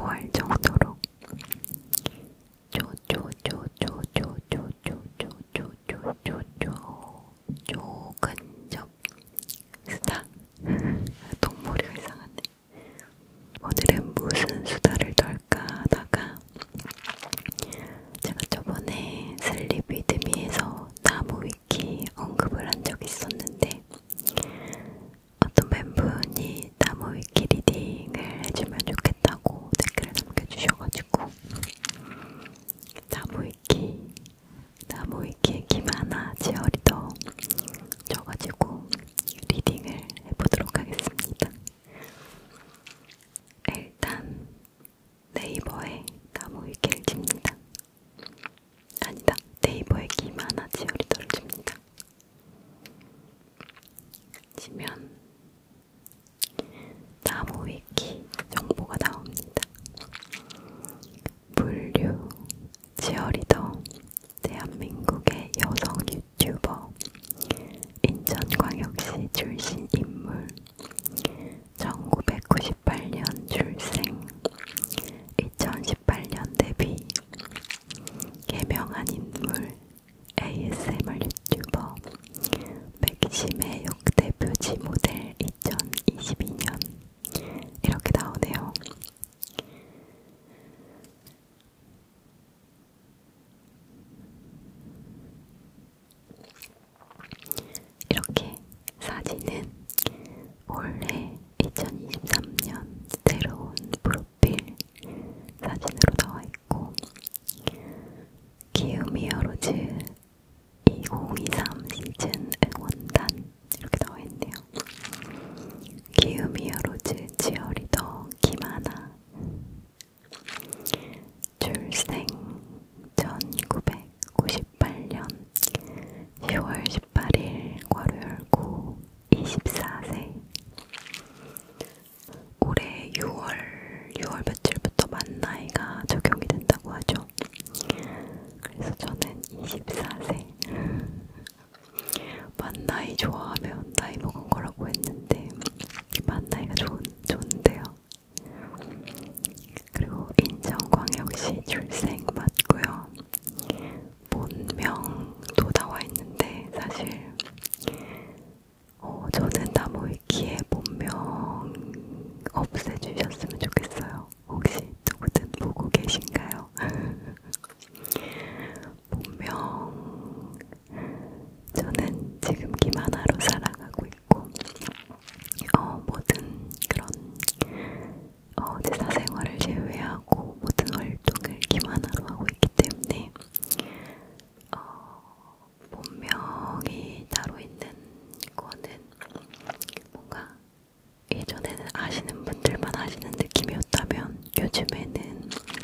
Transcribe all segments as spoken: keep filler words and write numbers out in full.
기뻐할 정도로 쪼쪼쪼쪼쪼쪼쪼쪼쪼쪼쪼 쪼근적 수다. 동물이가 이상하네. 오늘은 무슨 수다를 떨까 하다가 제가 저번에 슬립 위드미에서 나무 위키 언급을 한 적이 있었는데 어떤 팬분이 나무 위키 리딩을 해주면 좋겠다고 댓글을 남겨주셔가지고 나무 위키 나무 위키의 김하나 지어리더 줘가지고 리딩을 해보도록 하겠습니다. 일단 네이버에 나무 위키를 칩니다. 아니다, 네이버에 김하나 지어리더를 칩니다. 치면 나무 위키 정보가 나옵니다. 물류 지어리더, 대한민국의 여성 유튜버, 인천광역시 출신 인물, 천구백구십팔 년 출생, 이천십팔 년 데뷔, 개명한 인물, 에이에스엠알 유튜버, 맥심의 역대 뷰티 모델 이천이십이 년 이렇게 나오네요. 이렇게 사진은 올해 이천이십삼 년 새로운 프로필 사진으로 나와있고 기욤 히어로즈 이천이십삼 시즌 응원단 이렇게 나와있네요. 기욤 히어로즈 지어리더 김하나, 출생 천구백구십팔 년 시월 십팔 일 괄호 열고 이십사 세, 올해 유월 유월 며칠부터 만 나이가 적용이 된다고 하죠. 그래서 저는 이십사 세. 만 나이 좋아하면 나이 먹은 거라고 했는데 만 나이가 좋은, 좋은데요. 그리고 인천광역시 출생 맞고요. 본명도 나와 있는데 사실 어, 저는 나무 위키에 본명 없애주셨으면 좋겠어요. 혹시 누구든 보고 계신가요? 본명 저는 지금 김하나로 살아가고 있고 어, 모든 그런 어, 제 사생활을 제외하고 모든 활동을 김하나로 하고 있기 때문에 어, 본명이 따로 있는 거는 뭔가 예전에는 아시는 분들만 아시는 느낌이었다면 요즘에는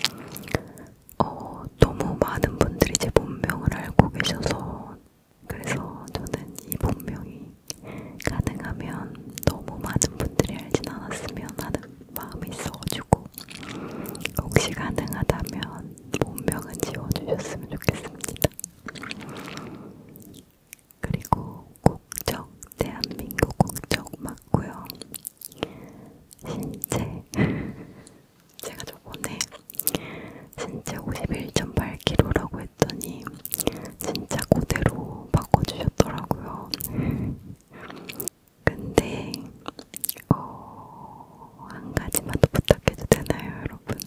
어, 너무 많은 분들이 제 본명을 알고 계셔서 그래서 저는 이 본명이 가능하면 너무 많은 분들이 알진 않았으면 하는 마음이 있어가지고 혹시 가능하다면 본명은 지워주셨으면 좋겠습니다. 그리고 국적, 대한민국 국적 맞고요. 신체 제가 저번에 신체 오십일 점 팔 킬로그램라고 했더니 진짜 그대로 바꿔주셨더라고요. 근데 어, 한 가지만 더 부탁해도 되나요, 여러분?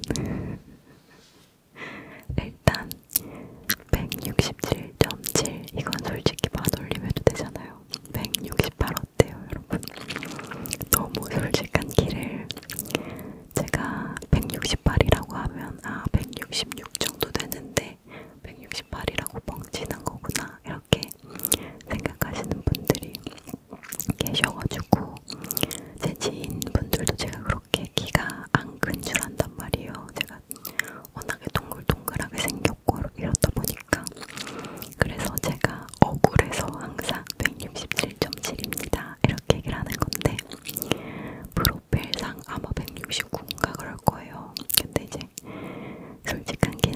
일단 백육십칠 점 칠 이건 솔직히 반올림 해도 되잖아요. 백육십팔 어때요, 여러분? 너무 솔직한 키를 제가 백육십팔이라고 하면 아 백육십육 정도 되는데 백육십팔이라고 뻥치는 거구나 이렇게 생각하시는 분들이 계셔가지고 제 지인분들도 제가 그렇게 키가 안 큰 줄 안단 말이에요. 제가 워낙에 동글동글하게 생겼고 이렇다 보니까 그래서 제가 억울해서 항상 백육십칠 점 칠입니다 이렇게 얘기를 하는 건데 프로필상 아마 백육십구인가 그럴 거예요. 근데 이제 솔직한 게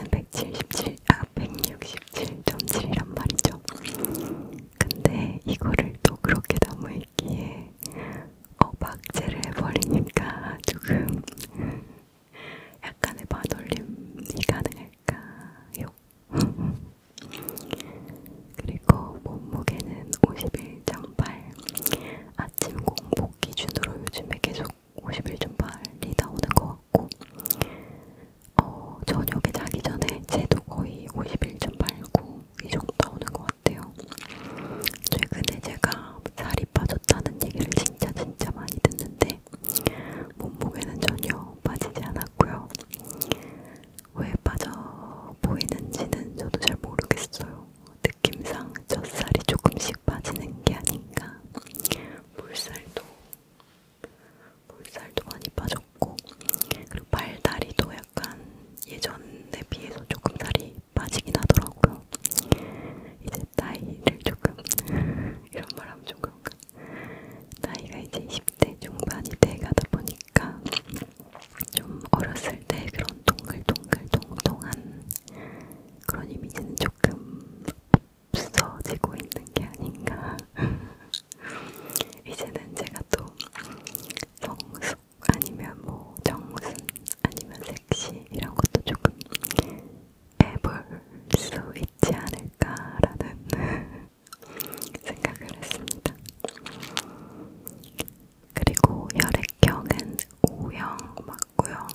저녁에 자기 전에 쟤도 거의 오십일 점 팔구 이 정도 나오는 것 같아요. 최근에 제가 살이 빠졌다는 얘기를 진짜 진짜 많이 듣는데 몸무게는 전혀 빠지지 않았고요. 왜 빠져 보이는지는 저도 잘 모르겠어요. 느낌상 젖살이 조금씩 빠지는 게 아닌가. 볼살도 볼살도 많이 빠졌고, 그리고 발, 다리도 약간 예전에 비해서 조금 살이 빠지긴 하더라고요. 이제 나이를 조금 이런 말 하면 좀 그런가? 나이가 이제 이십 대 중반이 돼가다 보니까 좀 어렸을 때 그런 동글동글 통통한 그런 이미지는 조금 없어지고 있는 게 아닌가. 이제는 제가 또 성숙 아니면 뭐 정순 아니면 섹시 이런 것도 조금 해볼 수 있지 않을까라는 생각을 했습니다. 그리고 혈액형은 O형 맞고요.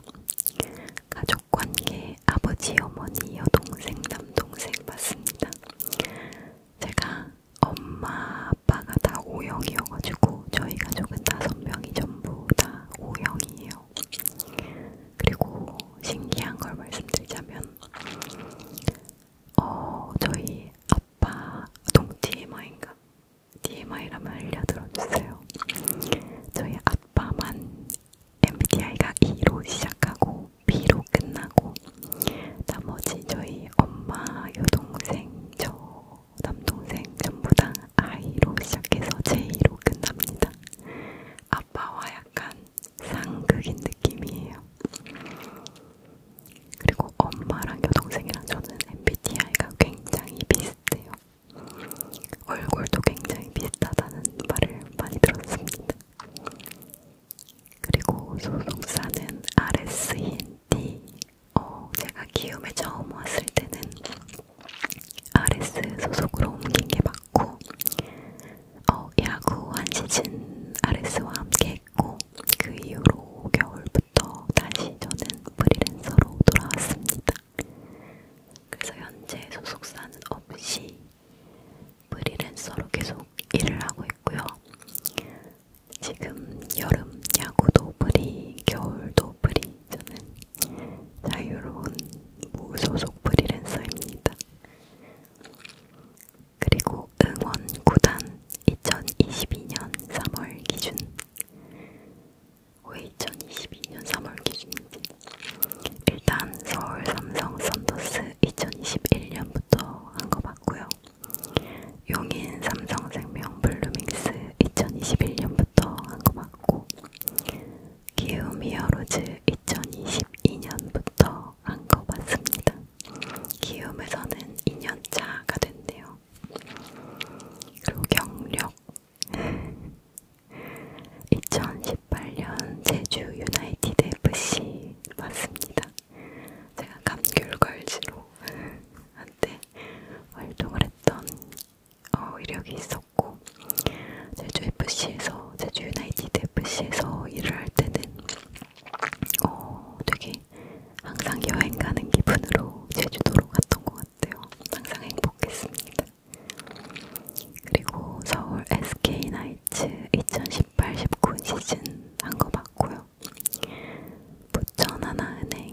가족관계 아버지, 어머니, 여동생, 남동생 맞습니다. 제가 엄마, 아빠가 다 O형이어가지고 저희 가족은 다섯 명이 전부 다 O형이에요. 그리고 신기한 걸 말씀드리자면 어, 저희 아빠 동 티엠아이인가? 티엠아이라면 알려들어주세요. 저희 아빠만 엠비티아이가 E로 시작하고 B로 끝나고 나머지 저희 엄마, 여동생, 저 남동생 전부 다 I로 시작해서 J로 끝납니다. 아빠와 약간 상극인 느낌이에요. 그리고 엄마랑 여동생이랑 저는 엠비티아이가 굉장히 비슷해요. 얼굴도 굉장히 비슷하다는 말을 많이 들었습니다. 그리고 소속사는 알에스이엔티. 어, 제가 기움에 처음 왔을 때는 알에스 소속으로 옮긴 게 맞고, 어, 야구 한 시즌 알에스와 함께 했고, 그 이후로 겨울부터 다시 저는 프리랜서로 돌아왔습니다. 그래서 현재 소속사는 없이 프리랜서로 계속 일을 하고 있고요. 지금 여름 야구도 프리, 겨울도 프리, 저는 자유로운 무소속 프리랜서입니다. 그리고 응원 구단 이천이십이 년 삼월 기준. 왜 이천이십이 년 삼월 기준인지. 일단 서울 삼성 썬더스 이천이십일 년부터 한 거 맞고요. 용인 삼성생명 블루밍스 이천이십일 년부터 한 거 맞고, 기움 히어로즈 이천이십이 년부터 한 거 맞습니다. 기움에서는 이 년 차가 됐네요. 그리고 경력 이천십팔 년 제주 유나이티드 에프씨 맞습니다. 제가 감귤걸즈로 한때 활동을 했던 어, 이력이 있었고, 제주 에프씨에서 제주 유나이티드 에프씨에서 일을 할 때는 어, 되게 항상 여행 가는 기분으로 제주도로 갔던 것 같아요. 항상 행복했습니다. 그리고 서울 에스케이나이츠 이천십팔 십구 시즌 한 거 맞고요. 부천하나은행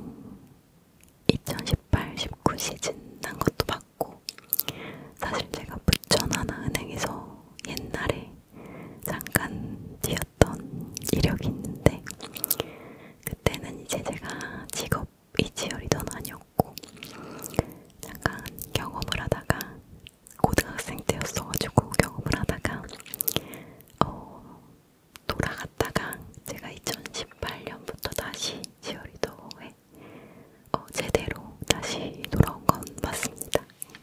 이천십팔 십구 시즌 한 것도 맞고, 사실 제가 부천하나은행에서 옛날에 잠깐 뛰었던 이력이 있는데, 그때는 이제 제가 직업이 치어리더는 아니었고 잠깐 경험을 하다가, 고등학생 때였어가지고 경험을 하다가 어, 돌아갔다가 제가 이천십팔 년부터 다시 치어리더에 어, 제대로 다시 돌아온 건 맞습니다.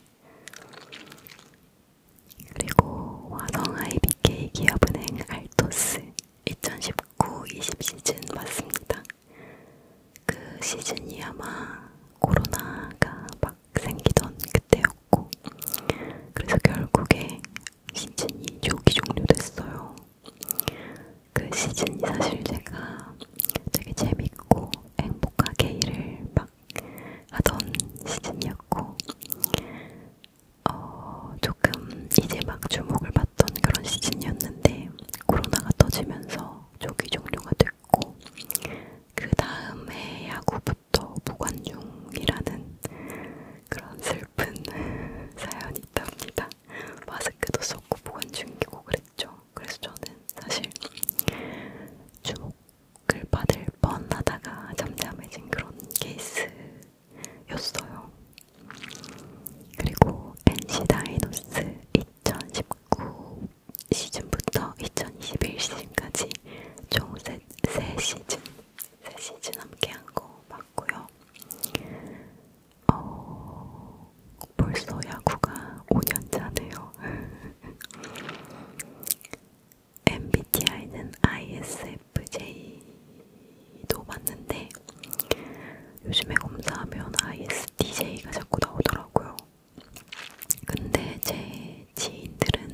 그리고 화성 아이비케이 기업은행 알토스 이천십구 이십 시즌 맞습니다. 그 시즌이 아마 코로나가 막 생기던 그때였고, 그래서 결국에 시즌이 조기 종료됐어요. 그 시즌이 사실 제가 되게 재밌고 행복하게 일을 막 요즘에 검사하면 아이에스티제이가 자꾸 나오더라고요. 근데 제 지인들은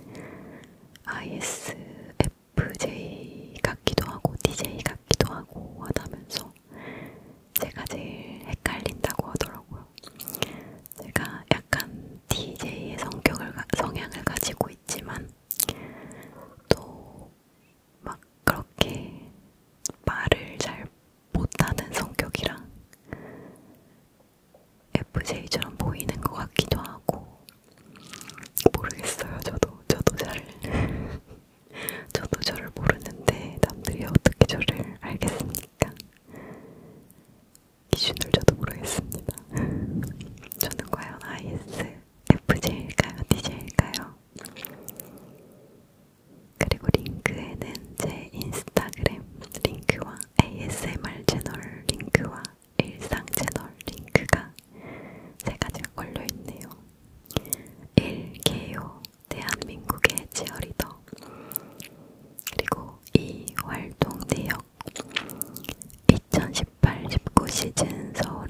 아이에스에프제이 같기도 하고 디제이 같기도 하고 하다면서 제가 제일 헷갈린다고 하더라고요. 제가 약간 디제이의 성격을, 성향을 가지고 있지만 또 막 그렇게 말을 잘 못하는 성격이랑 에프제이처럼 보이는 것 같기도 하고 모르겠어요. 저도 저도 잘 저도 저를 모르는데 남들이 어떻게 저를 알겠습니까? 기준을 저도 모르겠습니다. 저는 과연 아이에스에프제이일까요? 디제이일까요? 그리고 링크에는 제 인스타그램 링크와 에이에스엠알 채널 링크와 일상 채널 링크가 세 가지가 걸려있네요. 일. 개요. 대한민국의 치어리더. 그리고 이. 활동 내역. 이천십팔 십구 시즌 서울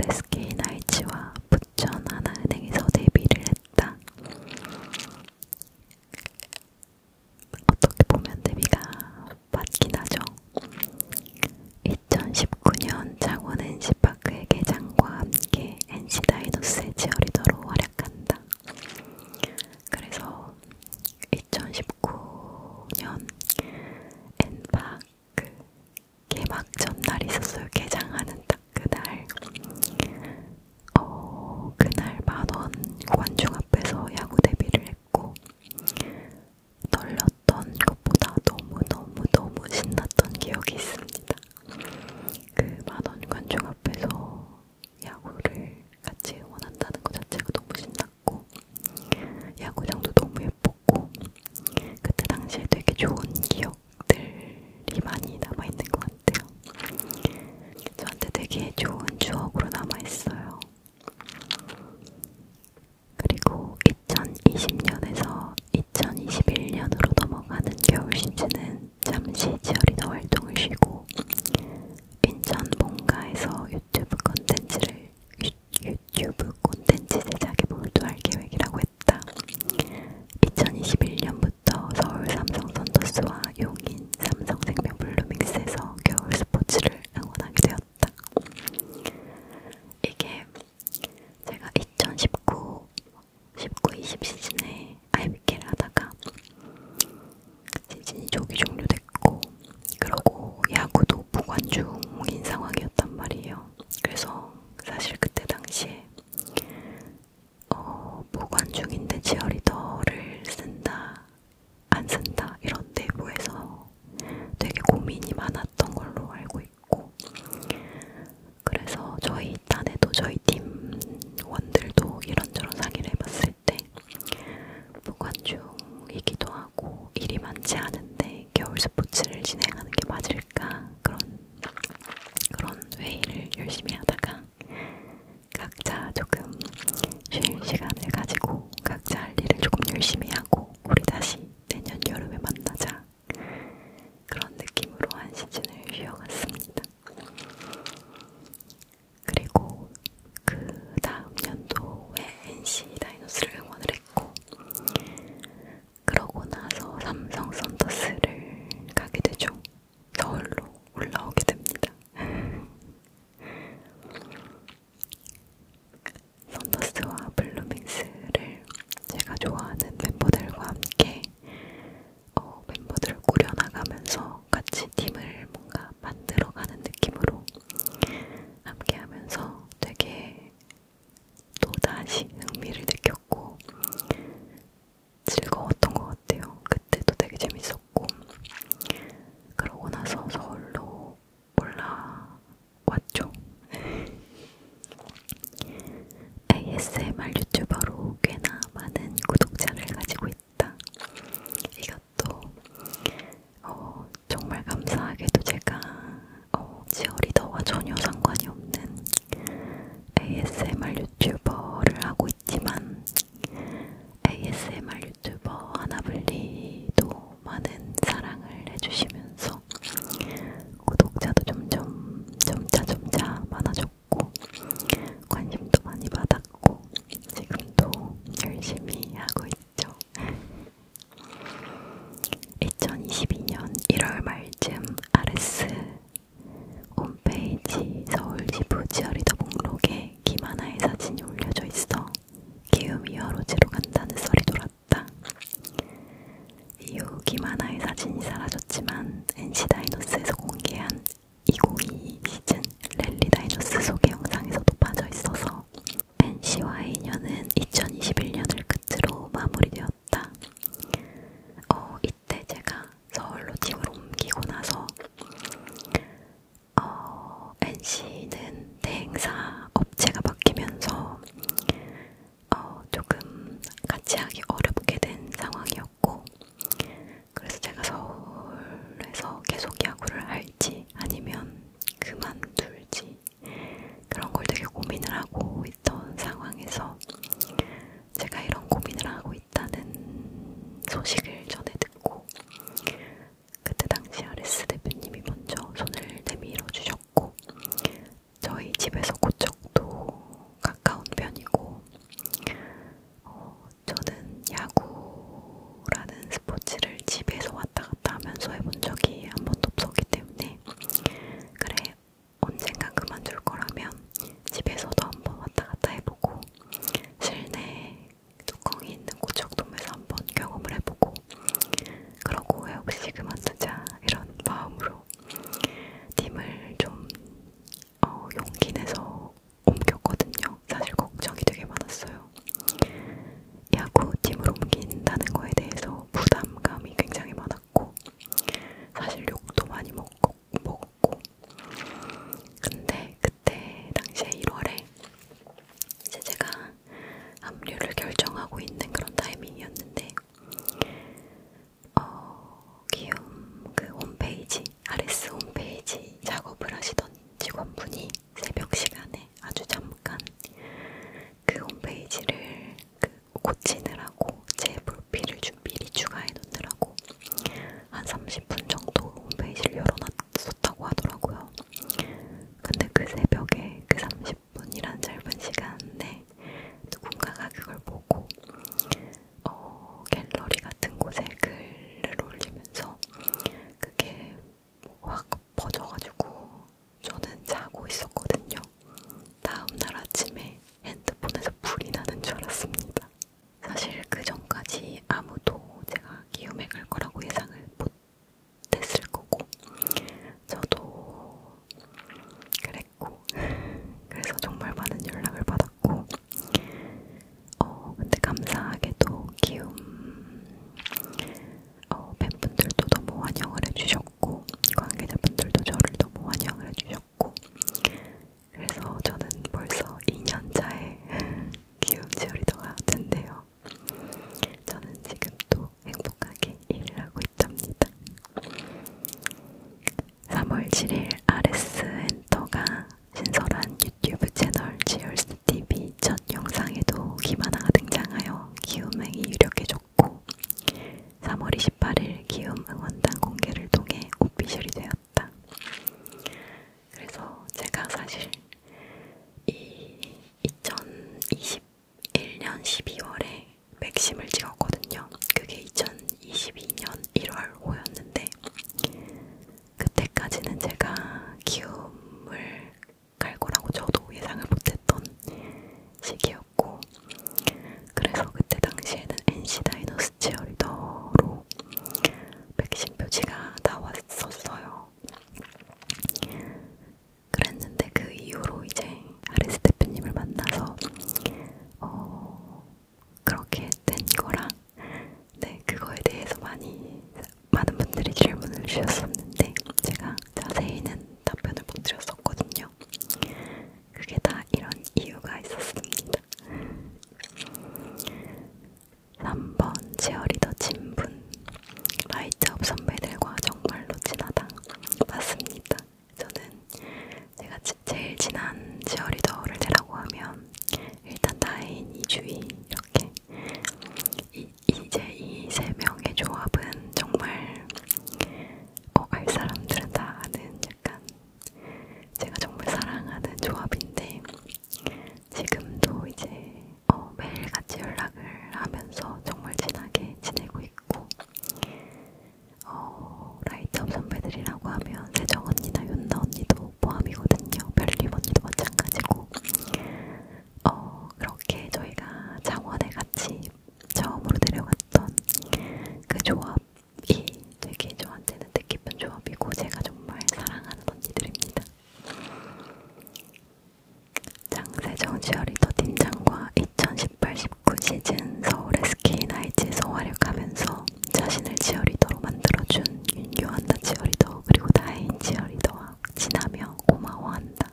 치어리더 팀장과 이천십팔 십구 시즌 서울 에스케이나이츠에서 활약하면서 자신을 치어리더로 만들어준 윤교한다 치어리더 그리고 다혜인 치어리더와 친하며 고마워한다.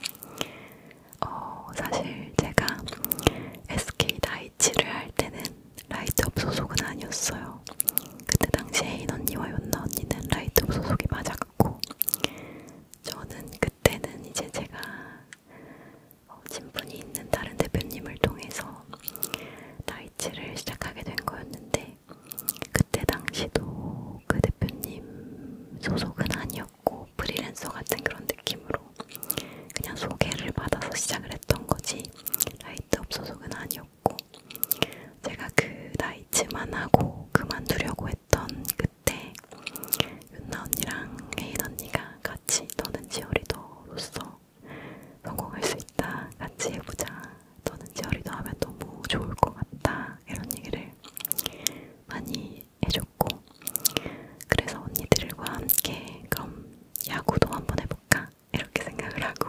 어, 사실 제가 에스케이나이츠를 할 때는 라이트업 소속은 아니었어요. 그때 당시 혜인 언니와 윤나 언니는 라이트업 소속이 맞았고 저는 그때는 이제 제가 어, 친분이 있는 다른 대표님을 통해서 라이츠를 시작하게 된 거였는데 그때 당시도 그 대표님 소속은 아니었고 프리랜서 같은 그런 느낌으로 그냥 소개를 받아서 시작을 했던 거지 라이트업 소속은 아니었고 제가 그 라이츠만 하고 그만두려고 했던 그때 윤나 언니랑 혜인 언니가 같이 너는 치어리더로서 성공할 수 있다. 같이 해보자. 너는 치어리더 하면 너무 좋을 것 같다. 이런 얘기를 많이 해줬고 그래서 언니들과 함께 그럼 야구도 한번 해볼까? 이렇게 생각을 하고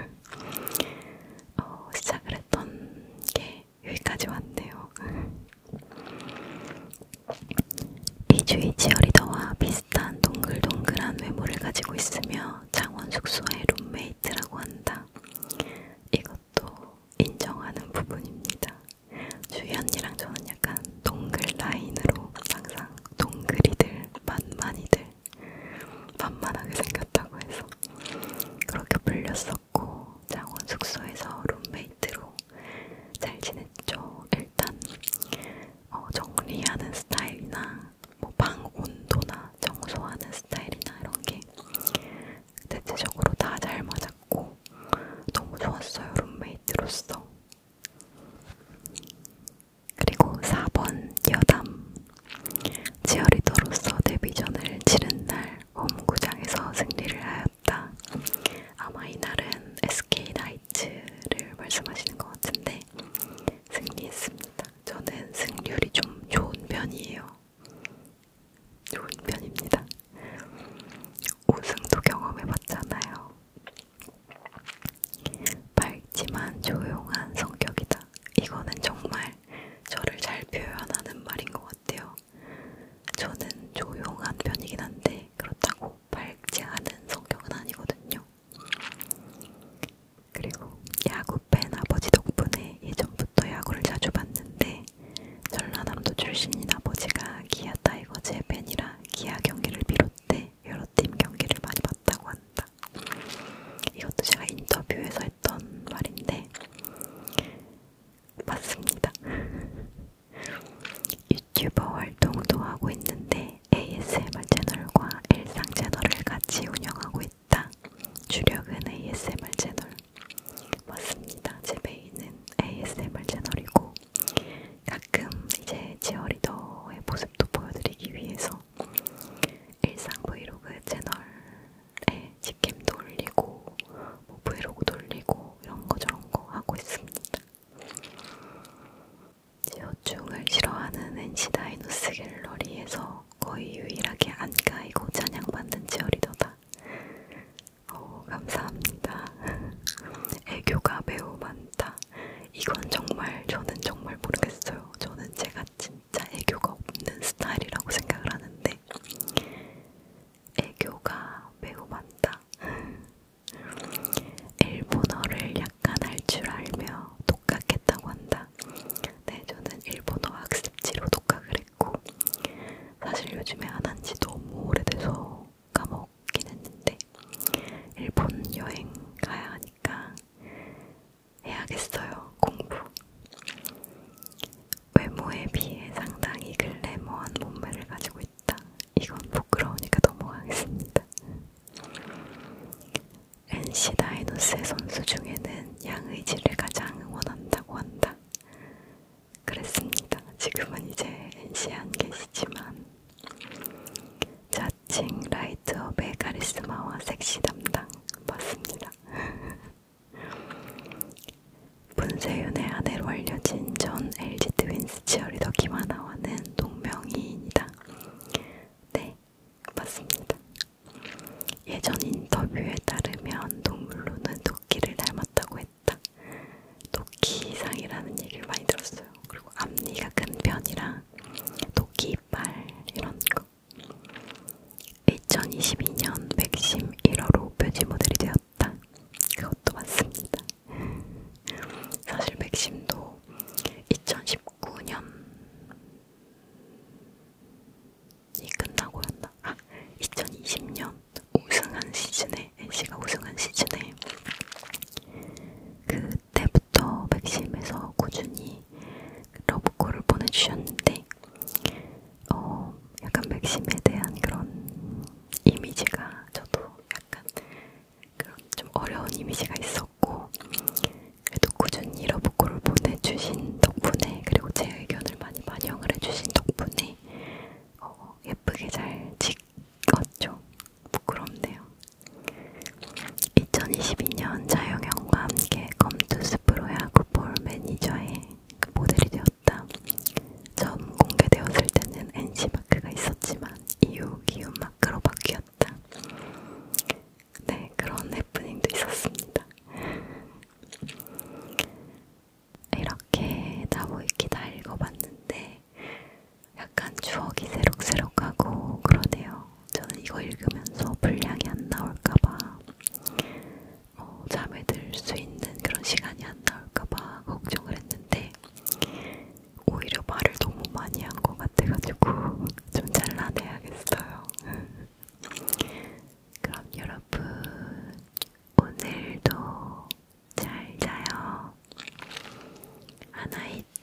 어, 시작을 했던 게 여기까지 왔네요. 이주희 치어리더와 비슷한 동글동글한 외모를 가지고 있으며 창원 숙소의 룸메이트라고 한다. 이것도 인정하는 부분입니다. 주희 언니랑 저는 약간 동글 라인으로 항상 동글이들, 만만이들, 만만하게 생겼다고 해서 그렇게 불렸었고 창원 숙소에서 룸메이트로 잘 지냈죠. 일단 어, 정리하는 스타일이나 뭐 방 온도나 청소하는 스타일이나 이런 게 대체적으로 다 잘 맞았고 너무 좋았어요. 룸메이트로서. 그리고 사 번 여담 치어리더로서 데뷔전을 치른 날 홈구장에서 승리를 하였다. 아마 이날은 에스케이나이츠를 말씀하시는 것 같은데 승리했습니다. 저는 승률이 좀 좋은 편이에요. 좋은 편입니다. 우승도 경험해봤잖아요. 밝지만 조용한 성격이다. 이거는 정말 저를 잘 표현하는 말인 것 같아요. 저는 조용한 편이긴 한데 그렇다고 밝지 않은 성격은 아니거든요. 그리고 야구 팬 아버지 덕분에 예전부터 야구를 자주 봤는데 전라남도 출신인 아버지가 기아 타이거즈의 팬이라 기아 경기를 비롯해 여러 팀 경기를 많이 봤다고 한다. 이것도 제가 인터뷰에서 했던 말인데 맞습니다. 유튜버 활동도 하고 있는데 에이에스엠알 채널과 일상 채널을 같이 운영하고 있다. 주력은 에이에스엠알 채널. 맞습니다. 제 메인은 에이에스엠알 채널이고 가끔 이제 치어리더의 모습도 보여드리기 위해서 일상 브이로그 채널에 직캠도 올리고 뭐 브이로그도 올리고 이런 거 저런 거 하고 있습니다. 지어충을 싫어하는 엔씨 다이노스 갤러리에서 거의 유일하게 안 까이고 찬양받는 치어리더다. 어, 감사합니다. 애교가 매우 많다. 이건 정말 저는 정말 모르겠어요. 저는 제가 진짜 애교가 없는 스타일이라고 생각을 하는데 애교가 매우 많다. 일본어를 약간 할 줄 알며 독학했다고 한다. 네, 저는 일본어 학습지로 독학을 했고 사실 요즘에 안 한 지 너무 오래돼서 까먹긴 했는데 일본 여행 가야 하니까 해야겠어요. 공부. 외모에 비해 상당히 글래머한 몸매를 가지고 있다. 이건 부끄러우니까 넘어가겠습니다. 엔씨 다이노스의 선수 중에는 양의지를 가장 응원한다고 한다. 그랬습니다. 지금은 이제 엔씨에 안 계시지만 자칭 라이트업의 카리스마와 섹시 담당 맞습니다. 문세윤의 아내로 알려진 전 엘지 트윈스 치어리더 김하나와는 동명이인이다. 네, 맞습니다. 예전 인터뷰에 따르면 동물로는 토끼를 닮았다고 했다. 토끼 맥심도 이천십구 년이 끝나고였나? 아, 이천이십 년 우승한 시즌에, 엔씨가 우승한 시즌에 그때부터 맥심에서 꾸준히 러브콜을 보내주셨는데 어, 약간 맥심에 대한 그런 이미지가 저도 약간 그런 좀 어려운 이미지가 있었고, 그래도 꾸준히 러브콜을 보내주신 덕분에, 그리고 제 의견을 많이 반영을 해주신 덕분에 어, 예쁘게 잘 찍었죠. 부끄럽네요. 이천이십이 년 자영형과 함께 검투스 프로야구볼 매니저의 그 모델이 되었다. 처음 공개되었을 때는 엔씨 마크가 있었지만 이후 기욤 마크로 바뀌었다. 네, 그런 해프닝도 있었습니다. 이렇게 나무위키 다 읽어봤는데 약간 추억이 새록새록하고 그러네요. 저는 이거 읽으면서 분량이 안 나올까봐, 어, 잠에 들 수 있는 그런 시간이 안 나올까봐 걱정을 했는데 오히려 말을 너무 많이 한 것 같아가지고 좀 잘라내야겠어요. 그럼 여러분 오늘도 잘 자요. 하나잇.